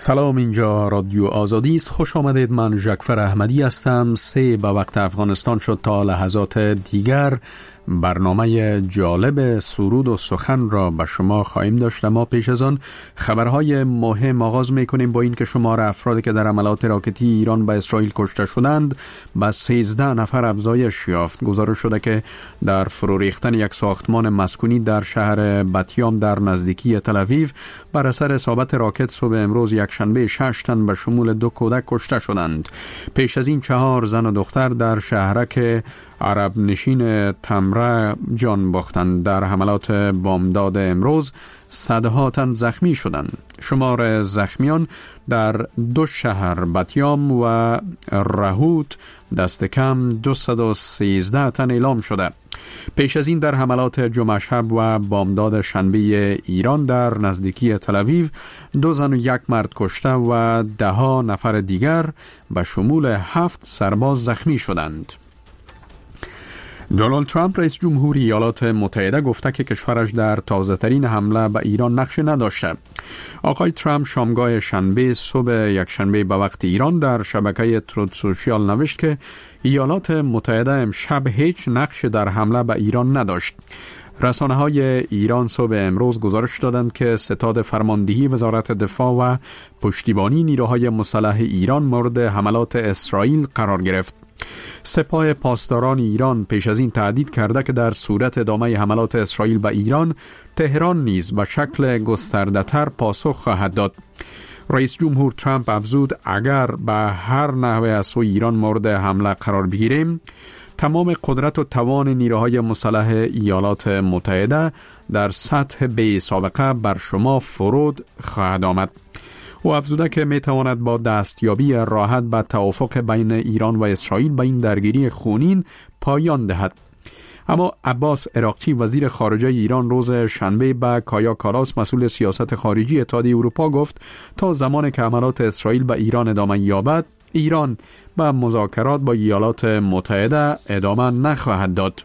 سلام، اینجا رادیو آزادی است. خوش آمدید. من جعفر احمدی هستم. 3 به وقت افغانستان شد. تا لحظات دیگر برنامه جالب سرود و سخن را به شما خواهیم داشت. ما پیش از آن خبرهای مهم آغاز میکنیم با این که شمار افرادی که در حملات راکتی ایران به اسرائیل کشته شدند به 13 نفر افزایش یافت. گزارش شده که در فرو ریختن یک ساختمان مسکونی در شهر بتیام در نزدیکی تل آویو بر اثر اصابت راکت صبح امروز یکشنبه 6 تن به شمول 2 کودک کشته شدند. پیش از این 4 زن و دختر در شهرک عرب نشین تمره جان باختند. در حملات بامداد امروز صدها تن زخمی شدند. شمار زخمیان در 2 شهر بتیام و رهوت دست کم 213 تن اعلام شده. پیش از این در حملات جمعه شب و بامداد شنبه ایران در نزدیکی تل آویو 2 زن و 1 مرد کشته و 10 نفر دیگر به شمول 7 سرباز زخمی شدند. دونالد ترامپ رئیس جمهوری ایالات متحده گفته که کشورش در تازه‌ترین حمله به ایران نقش نداشته. آقای ترامپ شامگاه شنبه صبح یکشنبه به وقت ایران در شبکه ترود سوشیال نوشت که ایالات متحده امشب هیچ نقش در حمله به ایران نداشت. رسانه‌های ایران صبح امروز گزارش دادند که ستاد فرماندهی وزارت دفاع و پشتیبانی نیروهای مسلح ایران مورد حملات اسرائیل قرار گرفت. سپاه پاسداران ایران پیش از این تهدید کرده که در صورت ادامه حملات اسرائیل به ایران، تهران نیز به شکل گسترده‌تر پاسخ خواهد داد. رئیس جمهور ترامپ افزود اگر به هر نحوه از سوی ایران مورد حمله قرار بگیریم، تمام قدرت و توان نیروهای مسلح ایالات متحده در سطح بی سابقه بر شما فرود خواهد آمد. او افزوده که می تواند با دستیابی راحت به توافق بین ایران و اسرائیل به این درگیری خونین پایان دهد. اما عباس عراقچی وزیر خارجه ایران روز شنبه به کایا کالاس مسئول سیاست خارجی اتحادیه اروپا گفت تا زمانی که حملات اسرائیل به ایران ادامه یابد، ایران به مذاکرات با ایالات متحده ادامه نخواهد داد.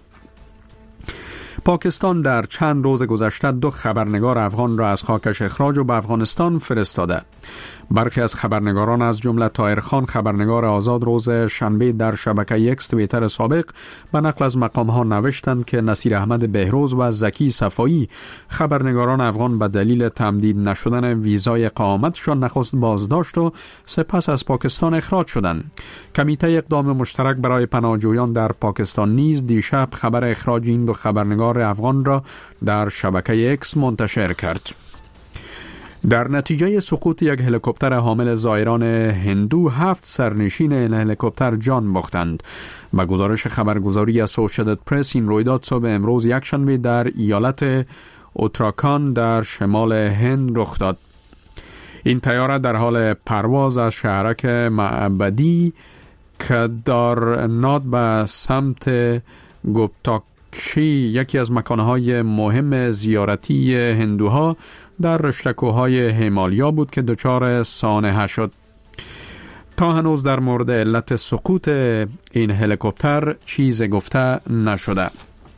پاکستان در چند روز گذشته 2 خبرنگار افغان را از خاکش اخراج و به افغانستان فرستاده. برخی از خبرنگاران از جمله طاهر خان خبرنگار آزاد روز شنبه در شبکه اکس توییتر سابق به نقل از مقام‌ها نوشتند که نصیر احمد بهروز و زکی صفایی خبرنگاران افغان به دلیل تمدید نشدن ویزای اقامتشان نخست بازداشت و سپس از پاکستان اخراج شدند. کمیته اقدام مشترک برای پناهجویان در پاکستان نیز دیشب خبر اخراج این 2 خبرنگار افغان را در شبکه اکس منتشر کرد. در نتیجه سقوط یک هلیکوپتر حامل زائران هندو 7 سرنشین این هلیکوپتر جان باختند. با گزارش خبرگزاری اسوسییتد پرس این رویداد صبح امروز یکشنبه در ایالت اتراکان در شمال هند رخ داد. این طیاره در حال پرواز از شهرک معبدی کدارنات به سمت گوپتاکشی، یکی از مکانهای مهم زیارتی هندوها در رشته‌کوه‌های هیمالیا بود که دچار سانحه شد. تا هنوز در مورد علت سقوط این هلیکوپتر چیز گفته نشده.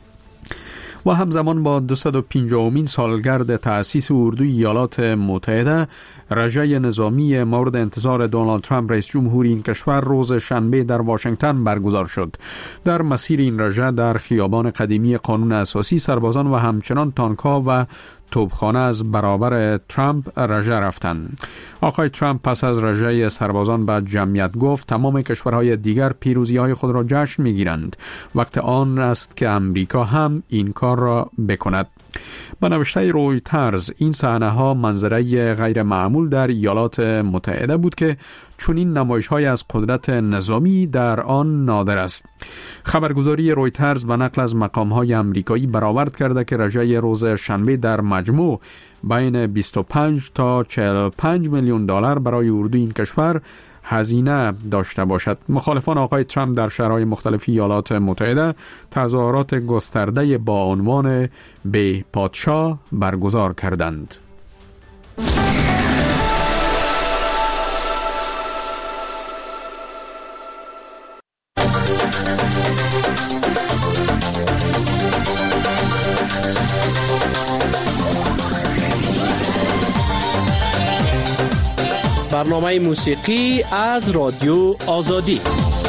و همزمان با 250مین سالگرد تأسیس اردوی ایالات متحده، رژه نظامی مورد انتظار دونالد ترامپ رئیس جمهوری این کشور روز شنبه در واشنگتن برگزار شد. در مسیر این رژه در خیابان قدیمی قانون اساسی سربازان و همچنان تانک‌ها و توپخانه از برابر ترامپ رژه رفتند. آقای ترامپ پس از رژه سربازان به جمعیت گفت تمام کشورهای دیگر پیروزی‌های خود را جشن می‌گیرند. وقت آن است که امریکا هم این کار را بکند. با نوشته رویترز این صحنه‌ها منظره غیر معمول در ایالات متحده بود که چنین نمایش‌های از قدرت نظامی در آن نادر است. خبرگزاری رویترز به نقل از مقام‌های آمریکایی برآورد کرده که رژه روز شنبه در مجموع بین 25 تا 45 میلیون دلار برای اردوی این کشور هزینه داشته باشد. مخالفان آقای ترامپ در شهرهای مختلف ایالات متحده تظاهرات گسترده با عنوان بی پادشاه برگزار کردند. برنامه موسیقی از رادیو آزادی.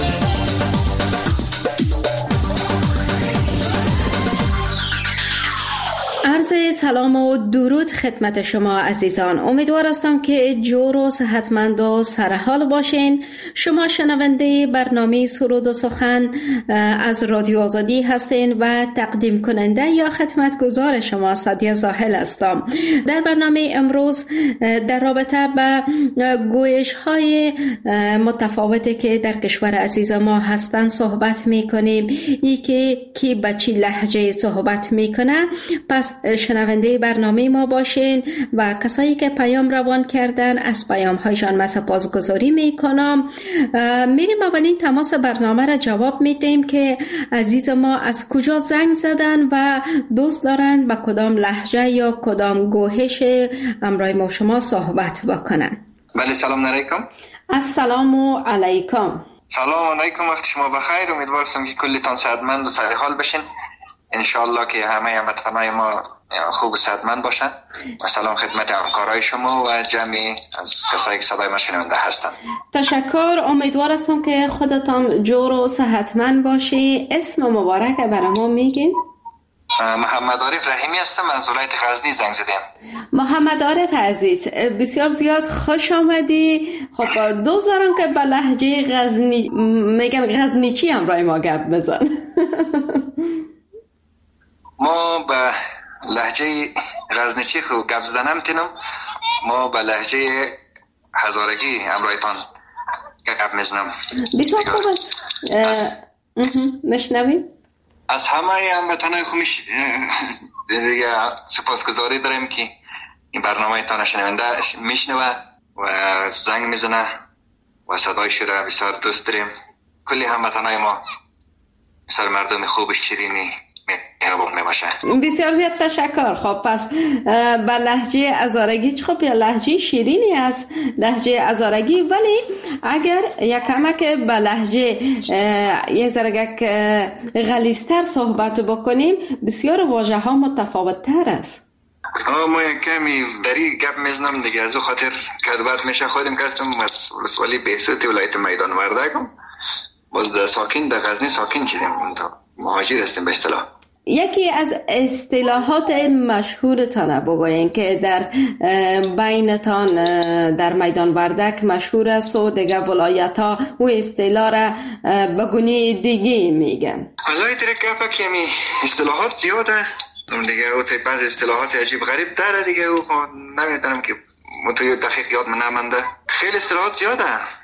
عرض سلام و درود خدمت شما عزیزان. امیدوار هستم که جور و صحتمند و سرحال باشین. شما شنونده برنامه سرود و سخن از رادیو آزادی هستین و تقدیم کننده یا خدمتگزار شما سعدیه زاهل هستم. در برنامه امروز در رابطه با گویش های متفاوتی که در کشور عزیز ما هستن صحبت میکنیم. ای که کی به چی لهجه صحبت میکنه. پس شنونده برنامه ما باشین و کسایی که پیام روان کردن از پیام هایشان من سپاسگزاری میکنم. میریم اولین تماس برنامه را جواب میدیم که عزیز ما از کجا زنگ زدن و دوست دارن با کدام لهجه یا کدام گوهش امرای ما شما صحبت بکنن. بله، سلام علیکم. السلام علیکم. سلام علیکم، وقت شما بخیر. امیدوارم که کلیتان صحتمند و سرحال باشین. انشالله که همه هموطنان ما خوب و صحتمند باشن. و سلام خدمت همکارای شما و جمعی از کسایی که صدای ما شنونده هستن. تشکر. امیدوار هستم که خودتان جور و صحتمند باشی. اسم مبارک برای ما میگین؟ محمد عارف رحیمی هستم، از ولایت غزنی زنگ زدم. محمد عارف عزیز، بسیار زیاد خوش آمدی. خب دوست دارم که به لهجه غزنی میگن غزنیچی همراه ما گپ بزن. ما به لهجه غزنیچی خو گپ زدن نمیتونم. ما به لهجه هزارگی همراهتان گپ میزنم. بسیار خوب است. مشنویم. از همه هموطنان خوبش دیگه سپاسگزاری داریم که این برنامه تان شنونده میشنوه و زنگ میزنه و صدایش را بسیار دوست داریم. کلی هموطنان ما بسیار مردم خوب شیرینی بسیار زیاد تشکر. خب پس به لهجه هزارگی خب یا لهجه شیرینی است لهجه هزارگی، ولی اگر یک کمک به لهجه یه ذره غلیظ‌تر صحبت بکنیم بسیار واژه ها متفاوت تر است. ما یک کمی دری گپ میزنم دیگه، از او خاطر کدبت میشه خودم کردم از ولسوالی بهستی ولایت میدان وردگم. باز ساکن در غزنی ساکن شدیم، مهاجر هستیم به اصطلاح. یکی از اصطلاحات مشهورتان بگویین که در بینتان در میدان وردک مشهور است و دیگه ولایت ها و اصطلاح را به گونه دیگه میگن. والله درکه کمی اصطلاحات زیاده دیگه، او بعضی اصطلاحات عجیب غریب داره دیگه، او نمیدونم که متوی دقیق یاد نمونده. خیلی اصطلاحات زیاده.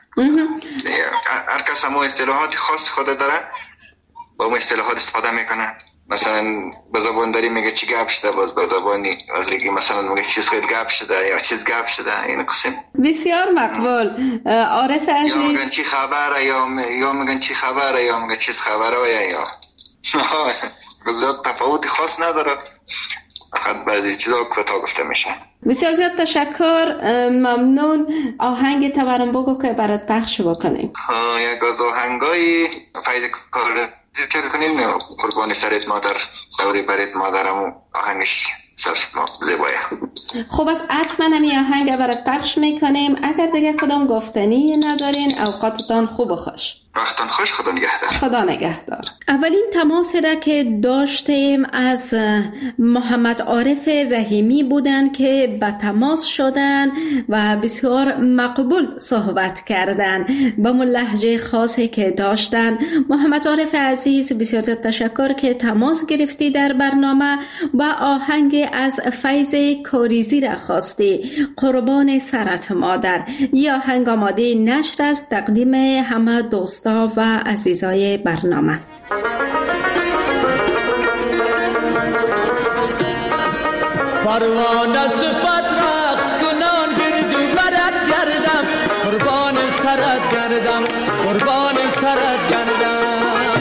هر کس هم اصطلاحات خاص خود داره، با اون اصطلاحات استفاده میکنه. مثلا به زبان داری میگه چی گپ شده، باز به زبانی از دیگه مثلا میگه چیز خیلی گپ شده یا چیز گپ شده. این قسم بسیار مقبول. عارف عزیز، یا میگن چی خبره یا میگن چی خبره یا میگن چیز خبره یا زیاد تفاوت خاص نداره، فقط بعضی چیزا کوتاه گفته میشه. بسیار زیاد تشکر. ممنون. آهنگ تورم بگو که برات پخش بکنیم. یک از آهنگای فیض کار ذکر کنین، قربان سرت مادر دوری برت مادرمو، آهنگش سر زیبایه. خب از حتما این آهنگ برات پخش میکنیم. اگر دیگه کدام گفتنی ندارین اوقاتتان خوب و خوش. وقتان خوش. خدا نگهدار. خدا نگهدار. اولین تماس را که داشتیم از محمد عارف رحیمی بودن که به تماس شدن و بسیار مقبول صحبت کردن با من لهجه خاصی که داشتن. محمد عارف عزیز بسیار تشکر که تماس گرفتی در برنامه و آهنگ از فیض کاریزی را خواستی، قربان سرت مادر. یا آهنگ آماده نشر است تقدیم همه دوستا و عزیزای برنامه. پروانه صفت رقص کنان گردو برد گردم، قربان سرت گردم، قربان سرت گردم.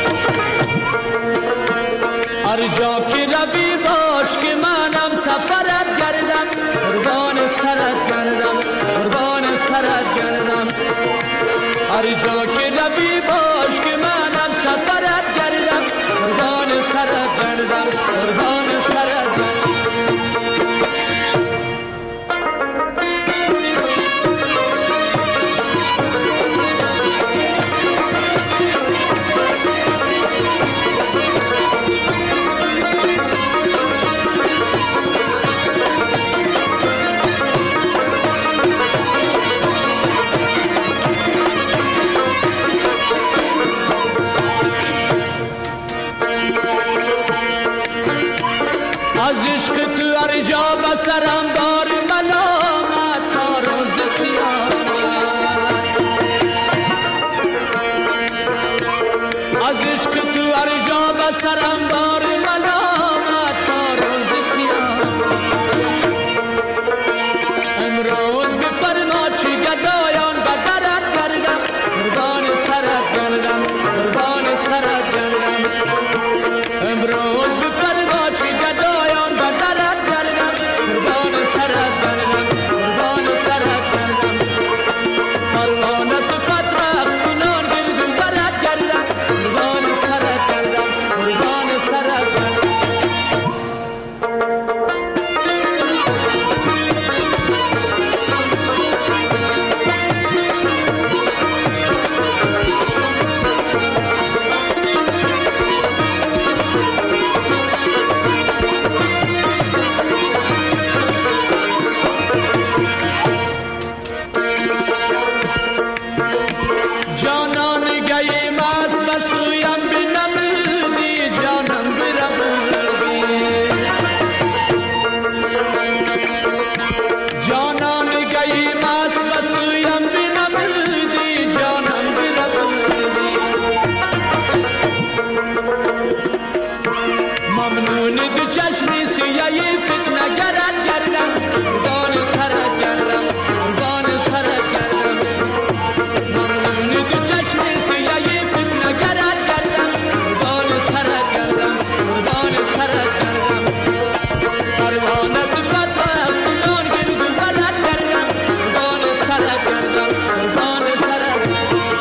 هر جا که روی باش که منم سفرت گردم، قربان سرت گردم، قربان سرت گردم. هر جا که روی باش که منم سفرت گردم، قربان سرت گردم، قربان سرت گردم. از عشق تو هر جا بسرم بار ملامت تا روز قیامت. از عشق تو هر جا بسرم بار ملامت تا روز قیامت. امروز بفرما چی گدایان بدرت کردم، قربان سرت گردم، قربان سرت گردم. امروز بفرما چی گدایان بدرت کردم، قربان سرت گردم، قربان سرت گردم. پروانه صفت رقص کنان گردو برت گردم، قربان سرت گردم، قربان سرت گردم. جانان گیم از بسویم بنمودی، جانم بربودی. جانان گیم از بسویم بنمودی، جانم بربودی. ممنون دو چشمی سیایی فتنه گرد گردم، قربان سرت گردم، قربان سرت گردم. ممنون دو چشمی سیایی فتنه گرد گردم، قربان سرت گردم، قربان سرت گردم. پروانه صفت رقص کنان گردو برت گردم، قربان سرت گردم، قربان سرت گردم.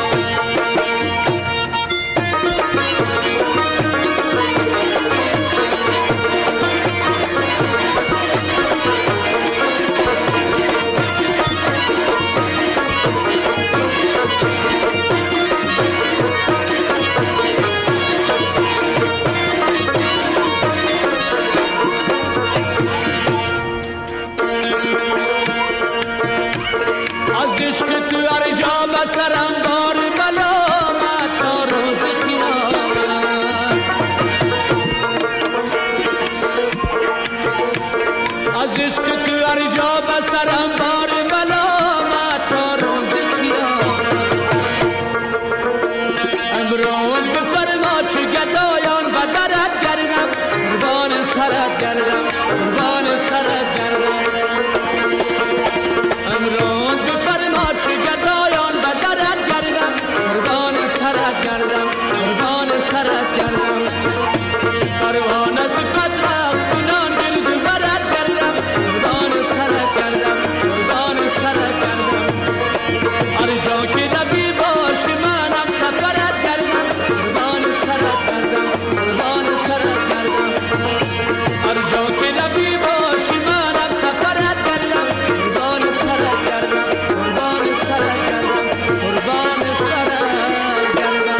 از عشق تو هر جا بسرم بار ملامت تا روز قیامت. از عشق تو هر جا بسرم بار ملامت تا روز قیامت. امروز بفرما چه گدایان بدرت گردم، قربان سرت گردم، قربان سرت گردم. امروز بفرما چه گدایان بدرت گردم، قربان سرت گردم، قربان سرت گردم. پروانه صفت رقص کنان گردو برت گردم، قربان سرت گردم، قربان سرت گردم. هر جا که روی باش که منم سفرت گردم، قربان سرت گردم، قربان سرت گردم. هر جا که روی باش که منم سفرت گردم، قربان سرت گردم، قربان سرت گردم، قربان سرت گردم.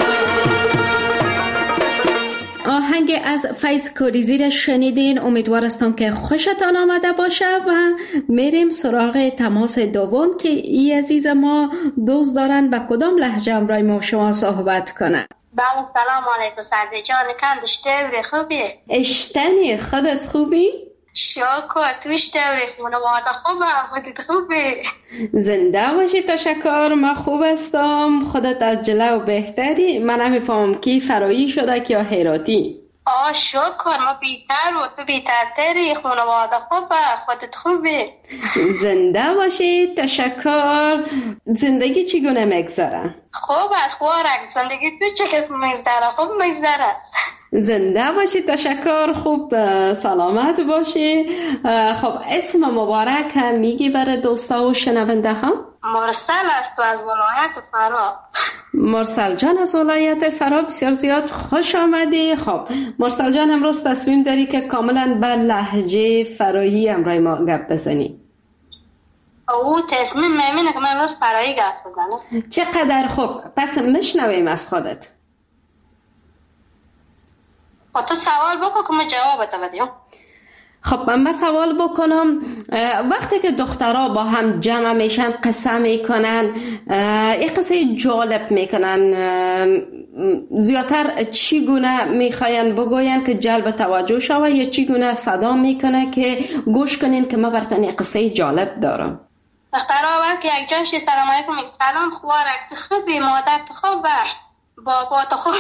آهنگ از فیض کوریزی را شنیدین. امیدوار هستم که خوشتان آمده باشه و میریم سراغ تماس دوم که ای عزیز ما دوست دارن به کدام لهجه امرای ما شما صحبت کنه. بله سلام علیکم سعدی جان، کندش دوری خوبی؟ اشتنی خودت خوبی؟ شکر توش دوری خونه وارده خوبه، خودت خوبی؟ زنده باشی. تشکر، من خوب هستم. خودت از جلو بهتری؟ من نمیفهمم کی فرایی شده که یا هراتی؟ شکر ما بیتر و تو بیترتری، خونه وارده خوبه، خودت خوبی؟ زنده باشی. تشکر. زندگی چگونه میگذره؟ خوب است خوارک. زندگی تو چه کس میگذره؟ خوب میگذره. زنده باشی. تشکر. خوب سلامت باشی. خب اسم مبارک هم میگی برای دوستا و شنونده ها؟ مرسل است و از ولایت فرا. مرسل جان از ولایت فرا، بسیار زیاد خوش آمدی. خب مرسل جان امروز تصمیم داری که کاملا بر لهجه فرایی امرای ما گپ بزنی؟ او تصمیم میمینه که من امروز فرایی گپ بزنم. چقدر خوب. پس مشنویم از خودت. خب تو سوال بکن که ما جوابت بدیم. خب من سوال بکنم، وقتی که دخترها با هم جمع میشن قصه میکنن، یک قصه جالب میکنن، زیادتر چی گونه میخواین بگوین که جلب توجه شوه یا چی گونه صدا میکنه که گوش کنین که ما براتون یک قصه جالب دارم؟ دخترها اول که یک جاشی سلام علیکم یک سلام خوارک تخبی مادر تخب بابا تخب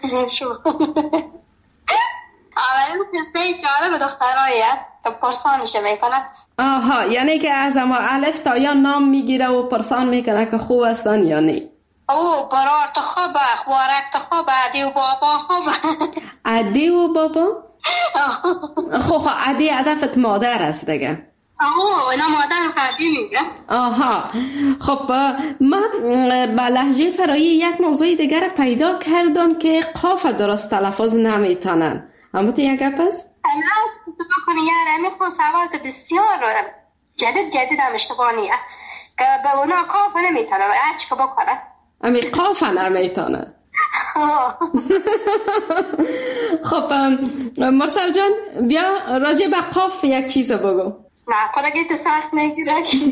اولین قصه جالب دخترهاییه که پرسانش میکنه. آها، یعنی که از اما الف تا یا نام میگیره و پرسان میکنه که خوب هستن یا نه. او برار تو خوبه، خوارک تو خوبه، عدی و بابا خوبه. عدی و بابا؟ خب عدی هدفت مادر است دیگه. اینا مادر عدی میگه. آها، خب ما با لهجه فرایی یک موضوع دیگر پیدا کردم که قاف درست تلفظ نمیتونن. اما تو یک گپ است؟ تو بکنی یاره میخواه سوالت بسیار جدید هم اشتباهیه که به اونا قاف نمیتونن هرچی که بکنن امی قاف نمیتونن. خب مرسل جان بیا راجع به قاف یک چیز بگو. نه خدا گیت سخت نگیره.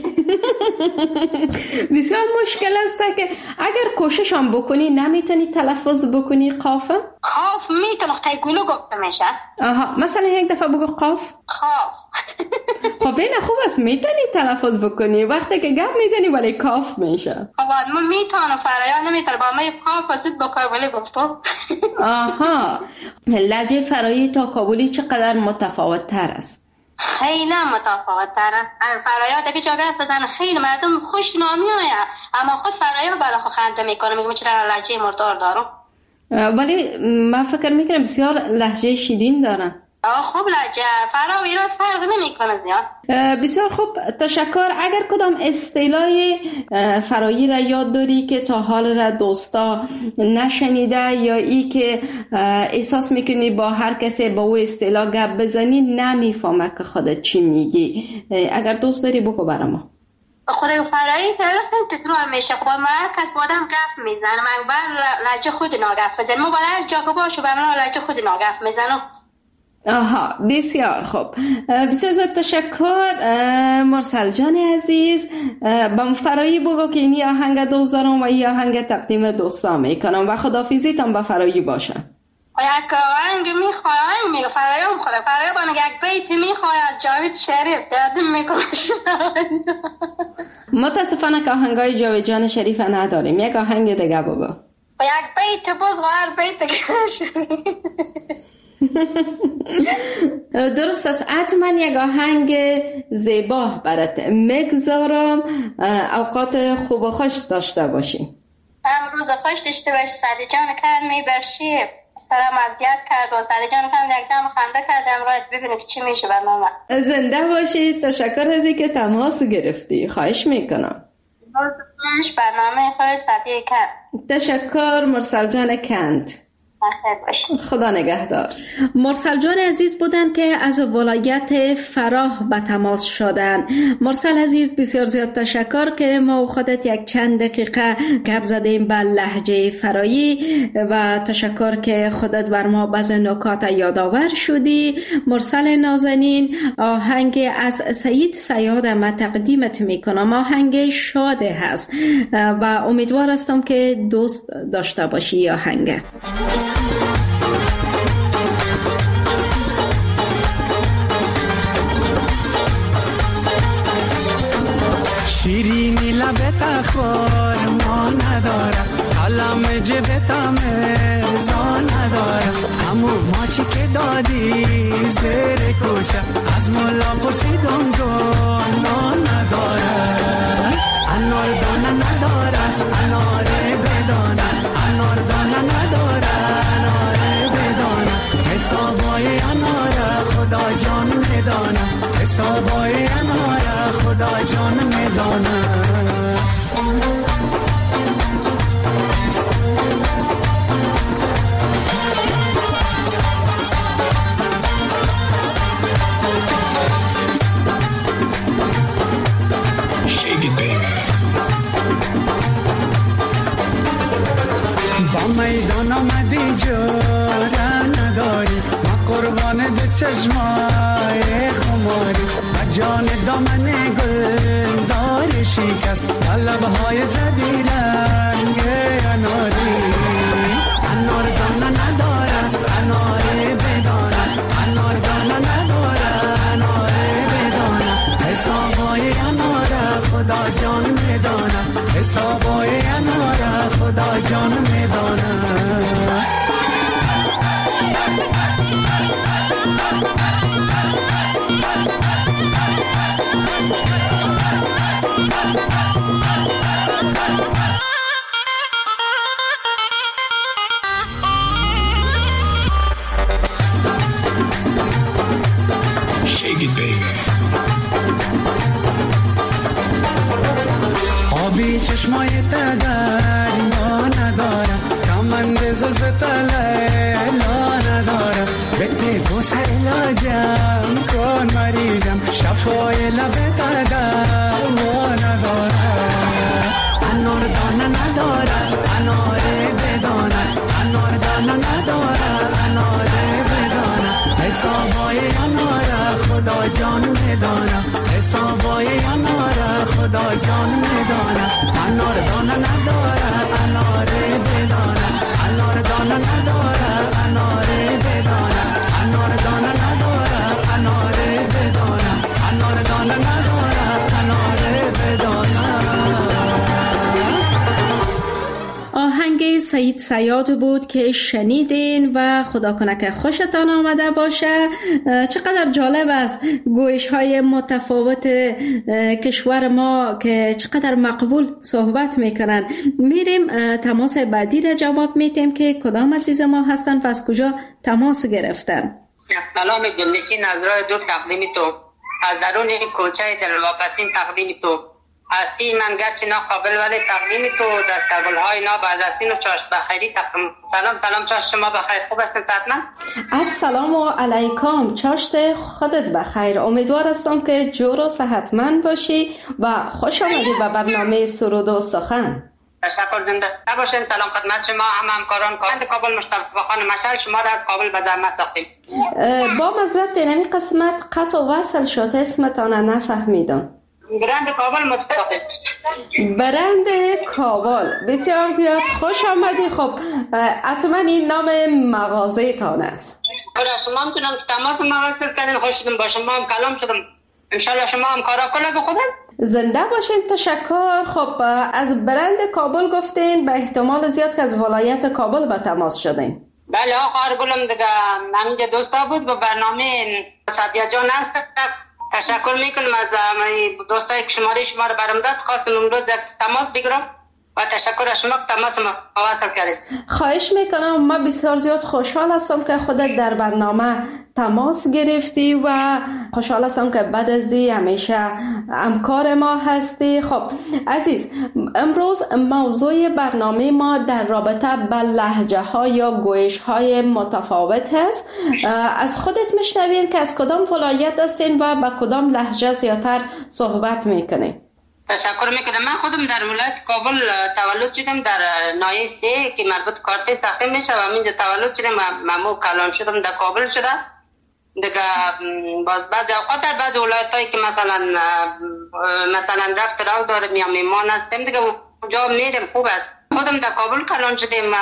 بسیار مشکل است که اگر کوشش هم بکنی نمیتونی تلفظ بکنی قافه؟ قاف میتونه تایگولو گفته میشه. آها، مثلا یک دفعه بگو قاف. قاف. خب این خوب است میتونی تلفظ بکنی وقتی که گپ میزنی ولی کاف میشه. خب ما میتونه فرایان نمیتونه با ما قاف واسط با کابلی گفتم. آها، لهجه فرایی تا کابلی چقدر متفاوت تر است؟ خیلی متفاوت تره. فرایات که جا گفت بزن خیلی مردم خوش نامی آید اما خود فرایات برای خود خنده میکنه میگم چرا لهجه مردار دارم. ولی من فکر میکنم بسیار لهجه شیرین دارن. خوب لهجه فراوی راست فرق نمیکنه زیاد. بسیار خوب، تشکر. اگر کدام اصطلاح فرایی را یاد داری که تا حال را دوستا نشنیده یا ای که احساس میکنی با هر کسی با او اصطلاح گپ بزنی نمیفهمه که خودت چی میگی، اگر دوست داری بگو برای ما. خود فرایی خیلی تکرار میشه. خب ما کس با آدم گپ میزنه من بر لهجه خود ناگف بزنم ما باید جا که باشو برای لهجه خود ناگف میزنم. آها، بسیار خوب. بسیار زیاد تشکر مرسل جان عزیز. با فرایی بگو که این آهنگ دوست دارم و این آهنگ تقدیم دوستا میکنم و خداحافظیتان با فرایی باشه. یک آهنگ میخوایم میگه فرایم خدا فرایم با یک بیت میخواید جاوید شریف دادم میکنم. متاسفانه که آهنگای جاوید جان شریف نداریم، یک آهنگ دیگه بگو. با یک بیت بز غیر بیت دیگه. درست است. حتما یک آهنگ زیبا برات میگذارم. اوقات خوب و خوش داشته باشی. روز خوش داشته باشی. سعدی جان کن میبرشی ترم اذیت کرد و سعدی جان کن یک دم خنده کردم رایت ببینم که چی میشه برنامه. زنده باشی. تشکر از اینکه تماس گرفتی. خواهش میکنم. روز خوش برنامه خوش سعدی کن. تشکر مرسل جان کند. خدا نگهدار. مرسل جان عزیز بودن که از ولایت فراه به تماس شدن. مرسل عزیز بسیار زیاد تشکر که ما و خودت یک چند دقیقه گپ زدیم به لهجه فرایی و تشکر که خودت بر ما بعض نکات یادآور شدی. مرسل نازنین، آهنگ از سعید صیاد ما تقدیمت میکنم. آهنگ شاده هست و امیدوار هستم که دوست داشته باشی آهنگ. شیرینی لبت خور ما ندارم حالم جبتم ارزا ندارم همون ماچی که دادی زیر کوچه از مولا پرسیدم دانا ندارم انار دانه ندارم انار بدانه انار دانه ندارم انار بدانه حسابای انار خدا جان میدانه حسابای انار خدا جان میدانه. با میدان آمدی جوره نداری ما قربان دو چشمای خماری و جان دامن گل داری شکست لبهای زدی رنگ اناری آبی چشمای دریا ندارم، کمند زلف لیلا ندارم، بده دو سر لاجم کن مریضم، شفای لب دوا ندارم. انار دانه ندارم، انار بدانم، انار دانه ندارم، انار بدانم، حسابای انار خدا جان میدانم، حسابای انار خدا جان میدانم. انار دانه ندارم، انار بدانم، انار دانه ندارم، انار بدانم، انار دانه ندارم، انار بدانم، انار دانه ندارم، انار بدانم. آهنگ سعید صیاد بود که شنیدین و خدا کنه که خوشتان آمده باشه. چقدر جالب است گویش های متفاوت کشور ما که چقدر مقبول صحبت میکنن. میریم تماس بعدی را جواب میتیم که کدام عزیز ما هستن و از کجا تماس گرفتن. سلام دلنشین از راه دور تقدیم تو، از درون این کوچه دلواپسین تقدیم تو هستی. من گرچه ناقابل ولی تقدیم تو دستگل‌های نابرزستین و چاشت بخیری تقدیم. سلام چاشت شما بخیر، خوب هستین صحتمند؟ السلام علیکم، چاشت خودت بخیر. امیدوار هستم که جور و صحتمند باشی و خوش آمدی به برنامه سرود و سخن. تشکر، زنده باشین. سلام خدمت شما همکاران کارند کابل. مصطفی خان مشعل شما را از کابل به زحمت ساختیم. با معذرت این قسمت قطع و وصل شد، اسمتان نفهمیدم. برند کابل مصطفی. برند کابل، بسیار زیاد خوش آمدی. خب حتما این نام مغازه تان است. شما میتونم تماس مواصل کردین، خوش شدم با شما هم کلام شدم. انشالله شما هم کارا کنید خوبه. زنده باشین، تشکر. خب از برند کابل گفتین، به احتمال زیاد که از ولایت کابل به تماس شدین. بله آقا گلم دیگه همینجا دوستا بود و برنامه سعدیه جان هست. تشکر میکنم از دوستایی که شماره شما رو برام داد. خواستم امروز تماس بگیرم و تشکر از شما که تماس ما واصل کردید. خواهش میکنم. ما بسیار زیاد خوشحال هستم که خودت در برنامه تماس گرفتی و خوشحال هستم که بعد از دی همیشه همکار ما هستی. خب عزیز، امروز موضوع برنامه ما در رابطه با لهجه ها یا گویش های متفاوت هست. از خودت میشنویم که از کدام ولایت هستین و با کدام لهجه زیادتر صحبت میکنین. تشکر میکنم. من خودم در ولایت کابل تولد شدم، در ناحیه 3 که مربوط کارت ساخته میشه و همینجا تولد شدم. ممو کلام شدم در کابل شده. دیگه بعضی اوقات در بعضی ولایتایی که مثلا رفت راو دارم یا میمان هستم دیگه اونجا میرم. خوب است. خودم در کابل کلام شدم.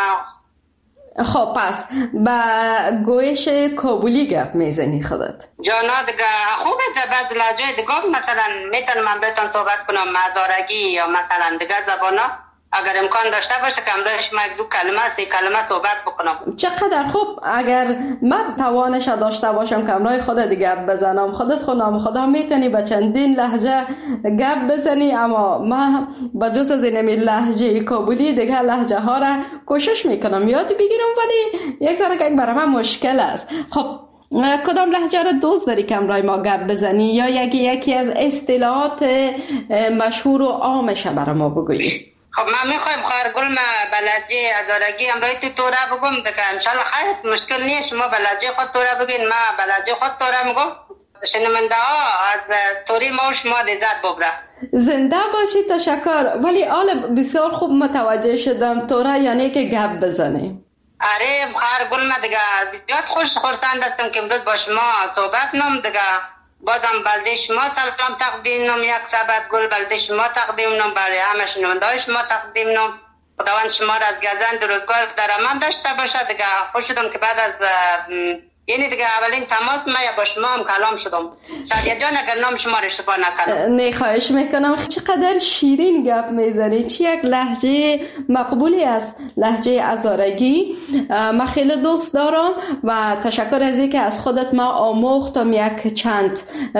خب پس با گویش کابلی گپ میزنی خودت؟ جانا دیگه خوب است. بعض لهجه دیگه مثلا میتونم من بهتون صحبت کنم هزارگی یا مثلا دیگه زبانا اگر امکان داشته باشه که امروز شما 2 کلمه 3 کلمه صحبت بکنم. چقدر خوب. اگر من توانش داشته باشم که امروز خودت گپ بزنم، خودت خودم خدا میتونی به چندین لهجه گپ بزنی، اما ما با جز از این لهجه کابلی دیگه لهجه ها را کوشش میکنم یاد بگیرم، ولی یک ذره که برای من مشکل است. خب کدام لهجه را دوست داری که امروز ما گپ بزنی یا یکی از اصطلاحات مشهور و عامش برای ما بگویی؟ خب من میخوایم خواهرگل بلدجه ازارگی امروی توره بگم دیگه انشالله خیر مشکل نیست. شما بلدجه خود توره بگین، ما بلدجه خود توره میگم. شنونده ها از توری ما و شما لذت ببره. زنده باشی. تشکر. ولی آل بسیار خوب متوجه شدم توره یعنی که گپ بزنی. آره خواهرگل من دیگه زیاد خرسند هستم که امروز با شما صحبت نم دیگه. بازم بلده شما سلام تقدیم نم، یک سبت گل بلده شما تقدیم نم، برای همه شنونده شما تقدیم نم. خداوند شما را از گزند روزگار در امان داشته باشه. دیگه خوش شدم که بعد از یعنی دیگه اولین تماس ما با شما هم کلام شدم. سعدیه جان اگر نام شما را اشتباه نکنم. نه خواهش میکنم. چقدر شیرین گپ میزنی. چی یک لهجه مقبولی است لهجه هزارگی. من خیلی دوست دارم و تشکر از اینکه از خودت ما آموختم یک چند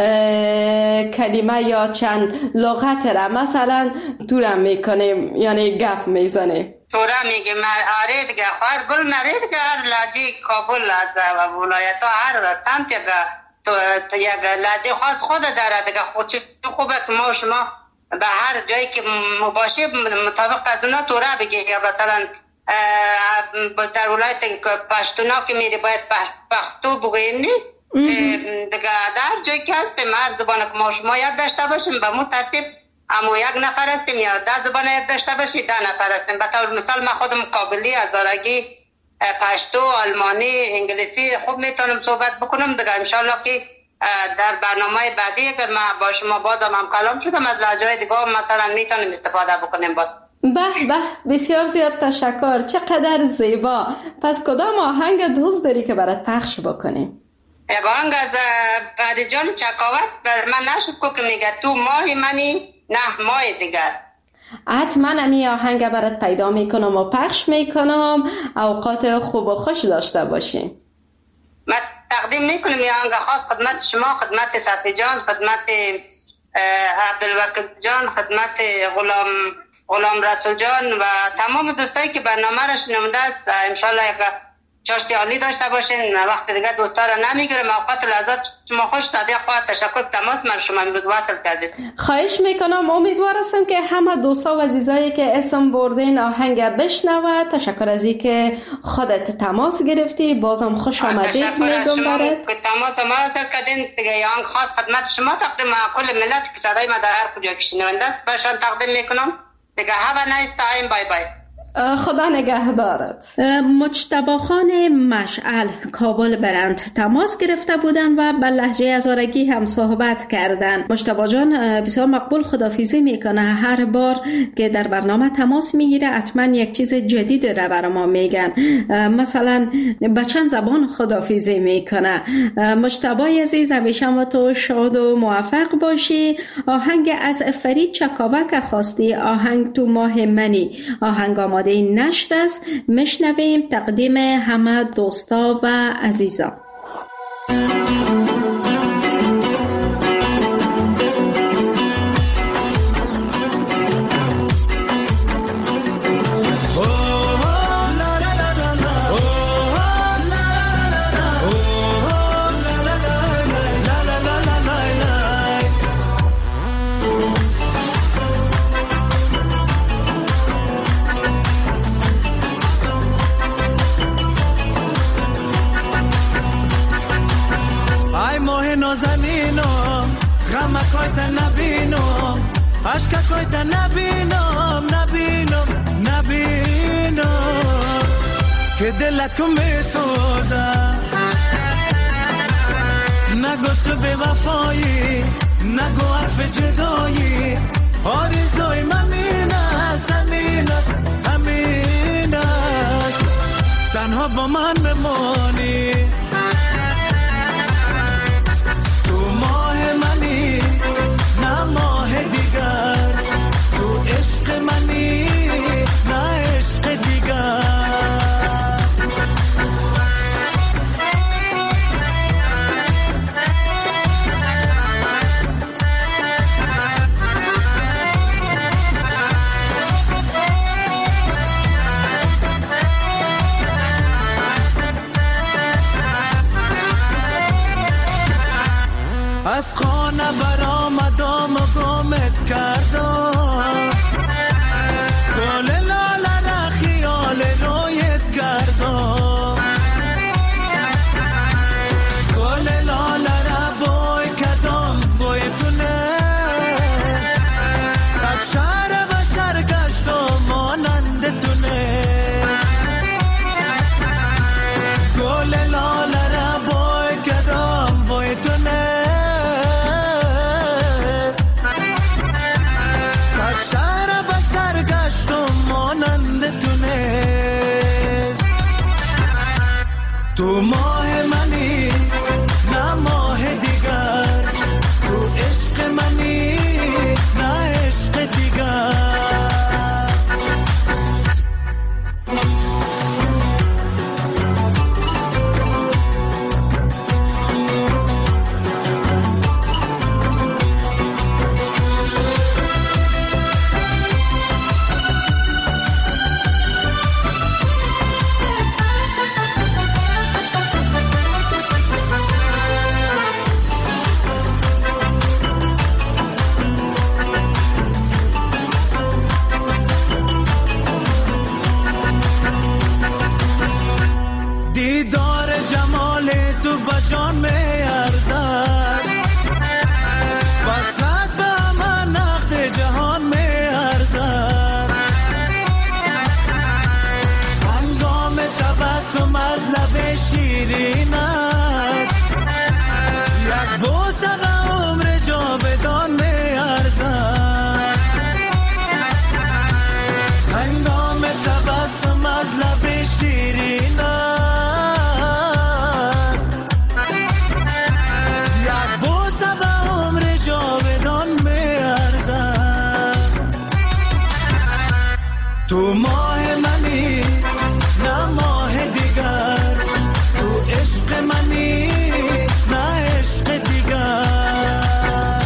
کلمه یا چند لغت را مثلا دورم میکنیم یعنی گپ میزنیم. تورا میگه آره دیگه خواهر گل مره دیگه هر لهجه کابل از ولایت ها هر سمت تو یک لهجه خاص خود داره دیگه. خود خوبه که ما شما به هر جایی که مباشی مطابق از اونا توره بگی. یا مثلا در ولایت پشتونا که میری باید پختو بگوییم نی دیگه. در جایی که هستیم هر زبان که ما شما یاد داشته باشیم به مو ترتیب اما یک نفر هستیم یا 10 زبان یاد داشته باشید 10 نفر هستیم. به طور مثال من خودم قابلی، هزارگی، پشتو، آلمانی، انگلیسی خوب میتونم صحبت بکنم دیگه. انشالله که در برنامه بعدی اگر من با شما بازم هم کلام شدم از لهجه‌های دیگه مثلا میتونیم استفاده بکنیم. باز به بسیار زیاد تشکر، چقدر زیبا. پس کدام آهنگ دوست داری که برات پخش بکنیم؟ یک آهنگ از پریجان چکاوک بر من نشد که میگه تو ماه منی نه ماه دیگر. حتما امی آهنگ برات پیدا میکنم و پخش میکنم. اوقات خوب و خوش داشته باشین. من تقدیم میکنم یه آهنگ خاص خدمت شما، خدمت صفی جان، خدمت عبدالوکیل جان، خدمت غلام رسول جان و تمام دوستایی که برنامه را شنونده است. انشالله یک چاشتی عالی داشته باشین. وقت دیگه دوستا را نمیگیرم. اوقات لحظات شما خوش. صادق خواهد تشکر تماس من شما امروز وصل کردید. خواهش میکنم. امیدوار هستم که همه دوستا و عزیزایی که اسم بردین آهنگ بشنوه. تشکر از این که خودت تماس گرفتی. بازم خوش آمدید میگم برات. تماس ما وصل کردین دیگه. یه آهنگ خاص خدمت شما تقدیم کل ملت که صدای ما در هر کجا که شنونده است برشان تقدیم میکنم دیگه. have a nice time. بای بای. خدا نگهدارت. مجتبی خان مشعل کابل برند تماس گرفته بودن و به لهجه هزارگی هم صحبت کردن. مجتبی جان بسیار مقبول خداحافظی میکنه. هر بار که در برنامه تماس میگیره حتما یک چیز جدید رو برای ما میگن. مثلا به چند زبان خداحافظی میکنه. مجتبی عزیز همیشه ما تو شاد و موفق باشی. آهنگ از فرید چکاوک خواستی، آهنگ تو ماه منی. آهنگ آماده نشر است. مشنویم تقدیم همه دوستا و عزیزا. که دلکو می سوزم نگو تو به وفایی، نگو حرف جدایی. آرزوی من همین است، همین است، همین است. تنها با من بمانی تو ماه منی نه ماه دیگر. تو عشق منی نه عشق دیگر. از خانه برآمدم و گمت کردم. گل لاله را خیال رویت کردم. گل لاله را بوی کردم بوی تونه. سب شهر و شهر گشتم مانند تونه. گل لاله را بوی کردم بوی تونه. شهر تو بجان میارزد وصلت به من نقد جهان میارزد هنگام تبسم از لب شیرینت یک بوسه عمر جاودان میارزد هنگام تبسم از لب شیرینت تو ماه منی نه ماه دیگر تو عشق منی نه عشق دیگر.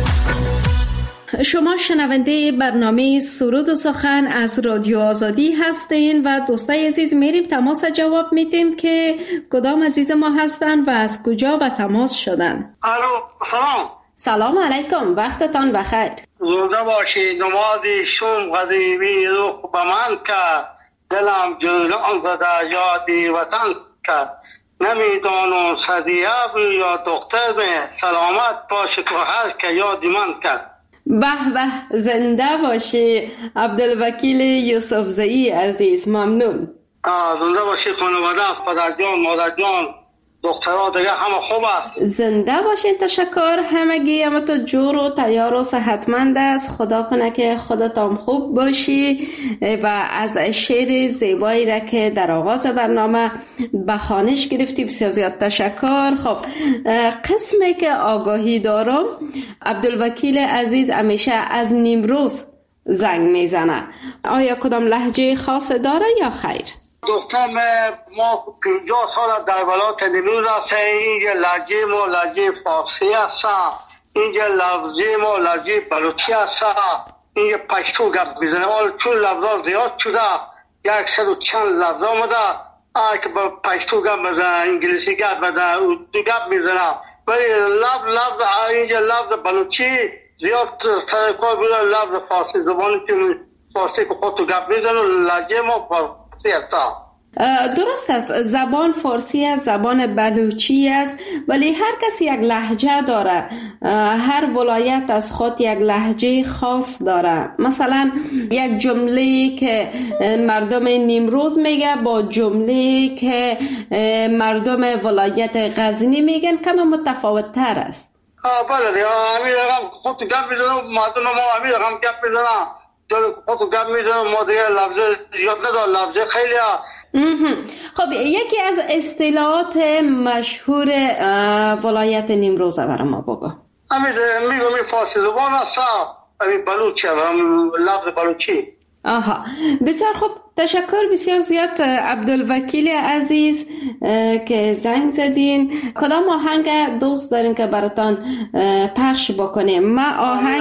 شما شنونده برنامه سرود و سخن از رادیو آزادی هستین و دوستای عزیز میریم تماس جواب میدیم که کدام عزیز ما هستن و از کجا به تماس شدن. الو سلام. سلام علیکم، وقتتان بخیر. زنده باشی. نمازی شوم غزیبی روح به من که دلم جولان زده یادی وطن که نمیدانم صدیه بی یا دختر می سلامت باشه که هر که یادی من که. به به، زنده باشی عبدالوکیل یوسفزئی عزیز، ممنون. زنده باشی خانواده، پدر جان، مادر جان، دخترها دیگه همه خوب است. زنده باشین، تشکر. همگی همه تو جور و تیار و صحتمند است. خدا کنه که خودتان خوب باشی و از شعر زیبایی را که در آغاز برنامه به خوانش گرفتی بسیار زیاد تشکر. خب قسمی که آگاهی دارم، عبدالوکیل عزیز همیشه از نیمروز زنگ میزنه. آیا کدام لهجه خاص داره یا خیر؟ دخترم ما 50 سال در ولایت نیمروز هستیم. اینجا لهجه ما لهجه فارسی است، اینجا لفظی ما لهجه بلوچی است، اینجا پشتو گپ میزنه. حال چون لفظا زیاد شده، 100 و چند لفظ آمده، که با پشتو گپ میزنه، انگلیسی گپ میزنه، اردو گپ میزنه، ولی لفظ اینجا لفظ بلوچی زیاد سر کار بیره. لفظ فارسی زبانی که فارسی که خودتو گپ میزنه لهجه ما فارسی. درست است، زبان فارسی است، زبان بلوچی است، ولی هر کسی یک لهجه داره. هر ولایت از خود یک لهجه خاص داره. مثلا یک جمله که مردم نیمروز میگه با جمله که مردم ولایت غزنی میگن کم متفاوت تر است. بله دیگه، همین رقم خودتو گپ میزنه، مردم ما همین رقم گپ میزنه، خودتو گپ میزنه، ما دیگه لفظ زیاد نداره، لفظ خیلی خب یکی از اصطلاحات مشهور ولایت نیمروز برای ما بگو. میگم فارسی زبان است، بلوچی، لفظ بلوچی. آها، بسیار خوب، تشکر بسیار زیاد عبدالوکیل عزیز که زنگ زدین. کدام آهنگ دوست دارین که براتان پخش بکنیم؟ ما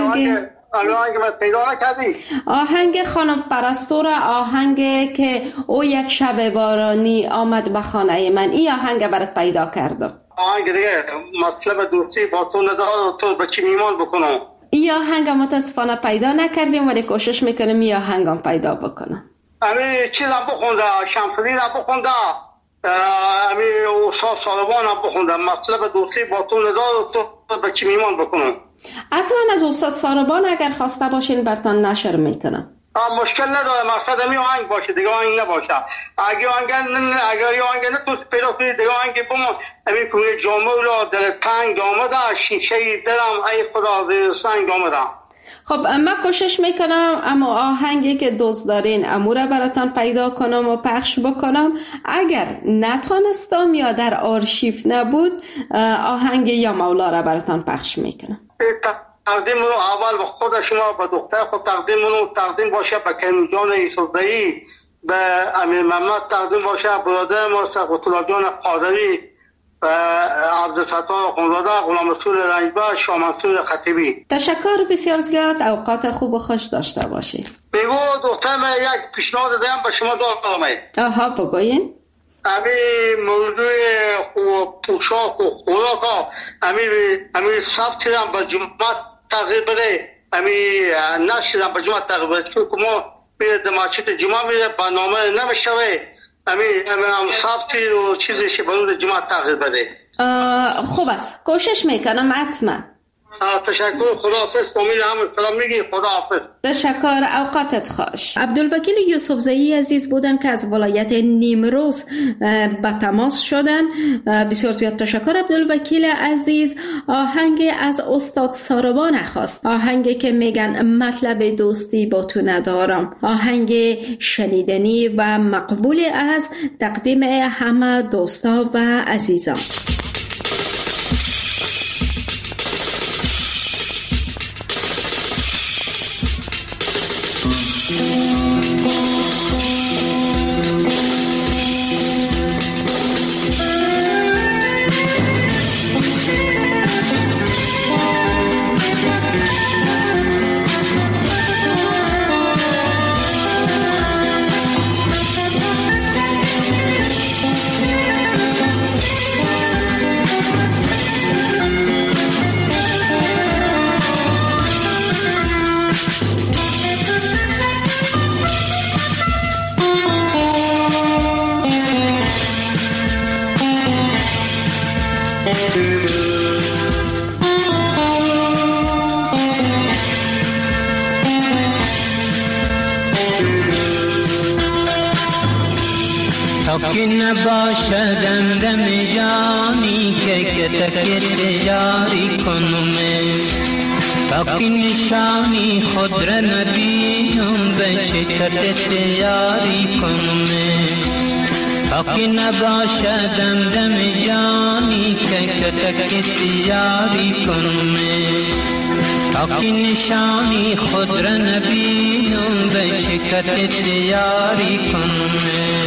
آهنگ خانم پرستو را، آهنگ که او یک شب بارانی آمد به خانه من، این آهنگ برات پیدا کردم. آهنگ دیگه مطلب دوستی با تو نداره، تو به چی میمان بکنم. این آهنگ متاسفانه پیدا نکردیم ولی کوشش میکنم این آهنگ پیدا بکنم. امی چیز هم بخونده، شمسدین هم بخونده، امی استاد سالبان هم بخونده، مطلب دوستی با تو نداره، تو به چی میمان بکنم. حتما از استاد ساربان اگر خواسته باشین برتان نشر میکنم. مشکل نداره، مقصد همی آهنگ باشه، دیگه آهنگ نباشه. اگر آهنگ نتوست پیدا کنید، دیگه آهنگ بمون. همی کنید جامعه را دل تنگ آمده، شیشه دلم ای خدا زیر سنگ آمده. خب من کوشش میکنم اما آهنگی که دوست دارین اموره براتان پیدا کنم و پخش بکنم. اگر نتونستم یا در آرشیو نبود، آهنگ یا مولا را براتان پخش میکنم. تقدیم رو اول به خود شما، به دختر خود تقدیم باشه، به کریمی جان یوسفزئی، به امیر محمد تقدیم باشه، برادر ما سقط الله جان قادری، عبدالفتاح خانزاده، غلام رسول رنجبر، شاه منصور خطیبی. تشکر بسیار زیاد، اوقات خوب و خوش داشته باشید. بگو دخترم یک پیشنهاد دارم به شما دارم. آها بگوین. امی موضوع پوشاک و خوراک ها امی سبتیدم به جمعت تغییر بده، امی نشیدم به جمعت تغییر بده، چون که ما میره دماغچیت جمعه میره برنامه نمیشوه، امی سبتی و چیزی شبانون جمعت تغییر بده. خوب است، کوشش میکنم حتما. تشکر، خداحافظ. امید همه سلام میگی. خداحافظ. تشکر، اوقاتت خوش. عبدالوکیل یوسفزئی عزیز بودن که از ولایت نیمروز به تماس شدن. بسیار زیاد تشکر عبدالوکیل عزیز. آهنگ از استاد ساربان خواست، آهنگی که میگن مطلب دوستی با تو ندارم، آهنگ شنیدنی و مقبول است، تقدیم همه دوستا و عزیزان. که نباشدم دم جانی که تکت جاری کنم، تا که نشانی خود را نبینم به چکت یاری کنم، تا که نباشدم دم جانی که تکت یاری کنم، تا که نشانی خود را نبینم به چکت یاری کنم.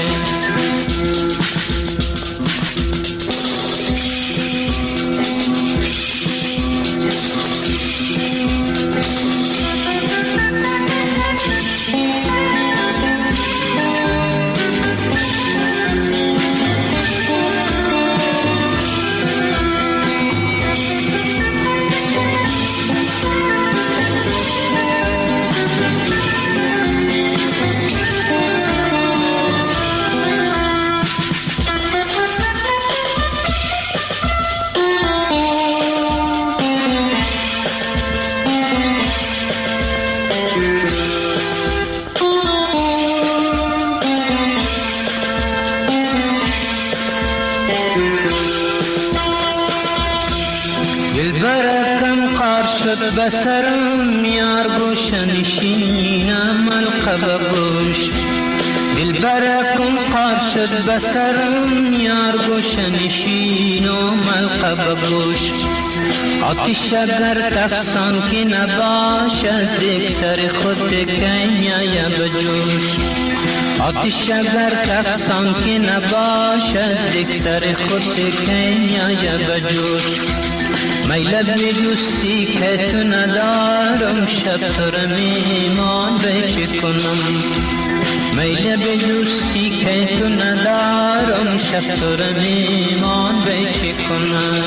بسرم یار گوشنشینم القب گوش، دلبرکم قار شد بسرم یار گوشنشینم القب گوش، آتش اگر تفسان که نباشد دیگ سر خود کنیا بجوش، آتش اگر تفسان که نباشد دیگ سر خود کنیا بجوش، میل به دوستی که تو ندارم شب تو را میمان به چه کنم، میل به دوستی که تو ندارم شب تو را میمان به چه کنم.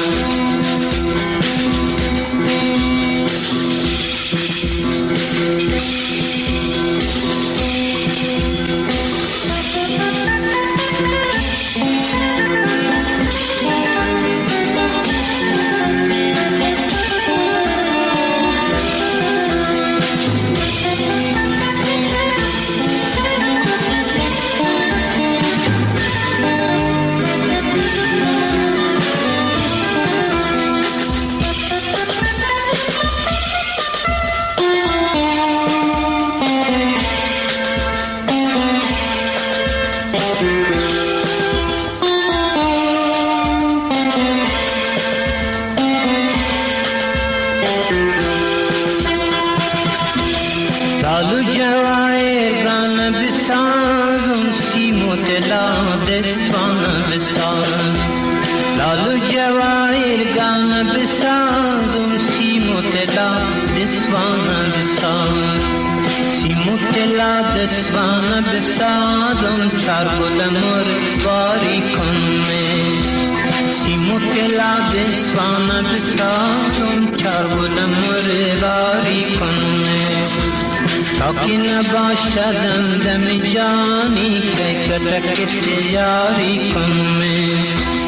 دسوان بسازم چار گل مرد باری کنه، سیمو کلا دسوان بسازم چار گل مرد باری کنه، تا که نباشدم دم جانی که کتکت یاری کنه،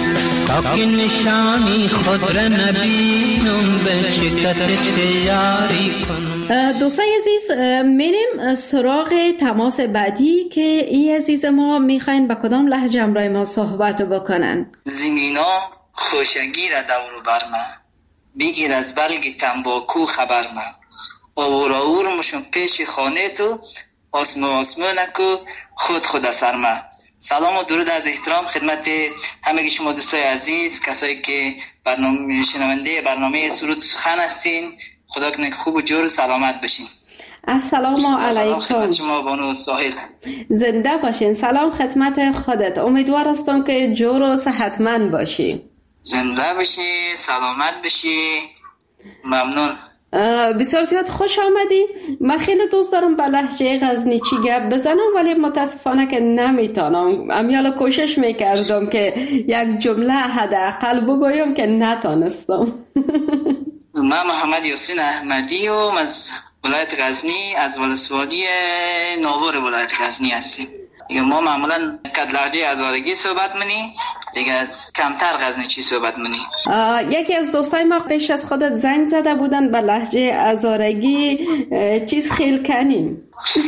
تا که نشانی خود را نبینم به شکت تیاری کنم. دوستای عزیز، میریم سراغ تماس بعدی که این عزیز ما میخواین با کدام لهجه همراه ما صحبت بکنن. زمینا خوشگی را دور بر من، بگیر از بلگ تنباکو خبر من. آور مشون پیش خانه تو، آسمونکو خود سر من. سلام و درود از احترام خدمت همه شما دوستای عزیز، کسایی که شنونده برنامه سرود سخن هستین. خدا کنه خوب و جور و سلامت باشین. السلام علیکم. خدمت شما بانو ساحل. زنده باشین. سلام خدمت خودت. امیدوار هستم که جور و صحتمند باشی. زنده باشی، سلامت باشی. ممنون. بسیار زیاد خوش آمدی. من خیلی دوست دارم به لهجه غزنیچی گپ بزنم، ولی متاسفانه که نمیتونم. امیالا کوشش میکردم که یک جمله حداقل بگویم که نتونستم. من محمد یاسین احمدی و از ولایت غزنی، از ولسوالی ناور ولایت غزنی هستیم. ما معمولا کد لهجه هزارگی صحبت منی، دیگه کمتر غزنیچی صحبت منی. یکی از دوستای ما پیش از خودت زنگ زده بودن به لهجه هزارگی چیز خیل کنیم.